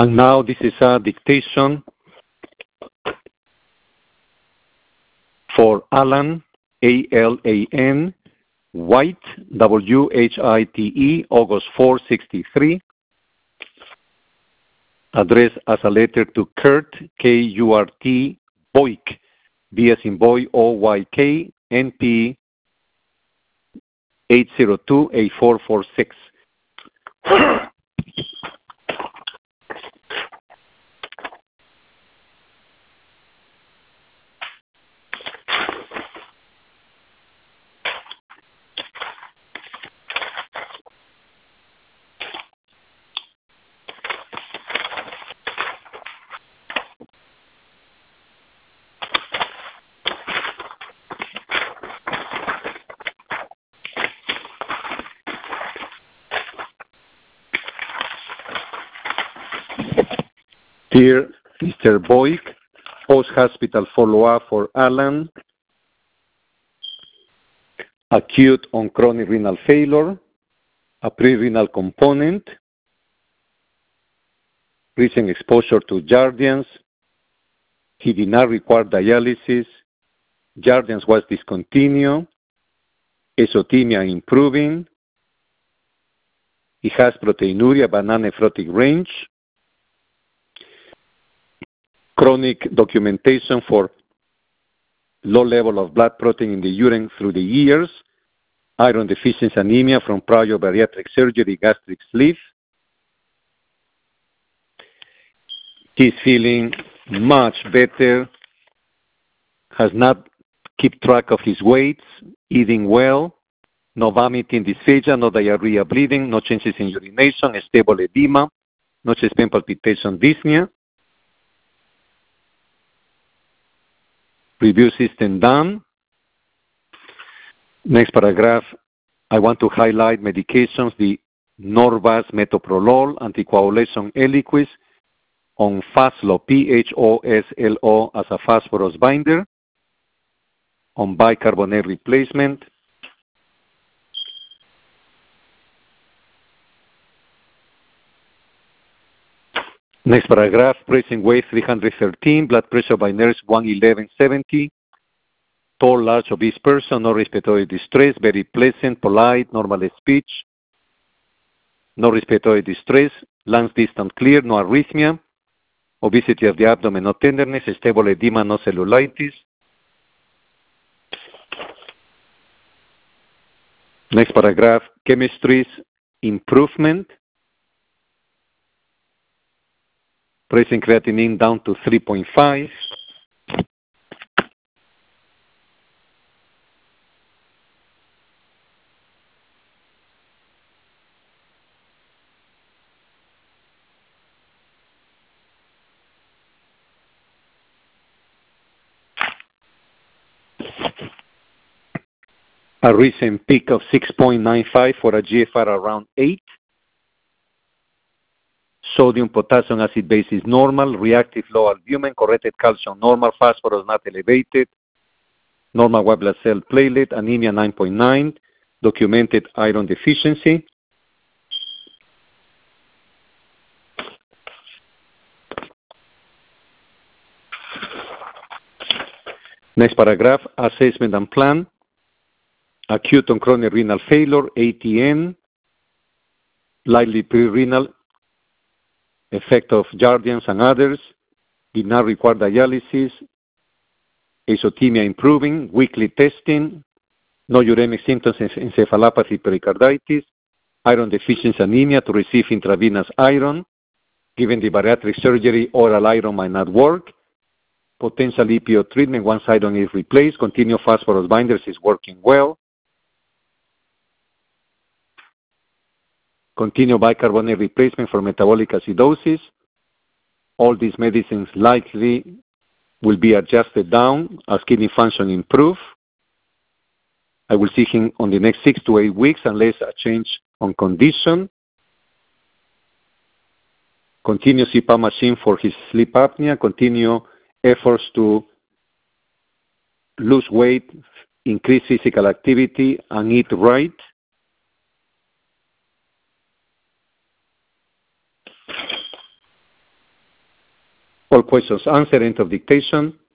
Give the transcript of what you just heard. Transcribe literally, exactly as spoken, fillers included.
And now this is a dictation for Alan, A L A N, White, W H I T E, August fourth, sixty-three, addressed as a letter to Kurt, K U R T, Boyk, B as in boy, O Y K, N P eight zero two eight four four six. Dear Mister Boyk, post-hospital follow-up for Alan, acute on chronic renal failure, a pre-renal component, recent exposure to Jardiance, he did not require dialysis, Jardiance was discontinued, azotemia improving, he has proteinuria but non-nephrotic range, chronic documentation for low level of blood protein in the urine through the years, iron deficiency anemia from prior bariatric surgery, gastric sleeve. He's feeling much better, has not kept track of his weights, eating well, no vomiting, dysphagia, no diarrhea, bleeding, no changes in urination, stable edema, no chest pain, palpitation, dyspnea. Review system done. Next paragraph, I want to highlight medications, the Norvasc, metoprolol, anticoagulation Eliquis, on Phoslo, P H O S L O, as a phosphorus binder, on bicarbonate replacement. Next paragraph, present weight three hundred thirteen, blood pressure by nurse one eleven seventy, tall, large, obese person, no respiratory distress, very pleasant, polite, normal speech, no respiratory distress, lungs distant clear, no arrhythmia, obesity of the abdomen, no tenderness, stable edema, no cellulitis. Next paragraph, chemistry's improvement. Present creatinine down to three point five. A recent peak of six point nine five for a G F R around eight. Sodium, potassium, acid base is normal, reactive low albumin, corrected calcium normal, phosphorus not elevated, normal white blood cell platelet, anemia nine point nine, documented iron deficiency. Next paragraph, assessment and plan. Acute on chronic renal failure, A T N, likely pre-renal, effect of Jardiance and others, did not require dialysis, azotemia improving, weekly testing, no uremic symptoms, encephalopathy, pericarditis, iron deficiency anemia to receive intravenous iron, given the bariatric surgery, oral iron might not work, potential E P O treatment once iron is replaced, continue phosphorus binders is working well, continue bicarbonate replacement for metabolic acidosis. All these medicines likely will be adjusted down as kidney function improve. I will see him on the next six to eight weeks unless a change on condition. Continue C PAP machine for his sleep apnea. Continue efforts to lose weight, increase physical activity, and eat right. All questions answered. End of dictation.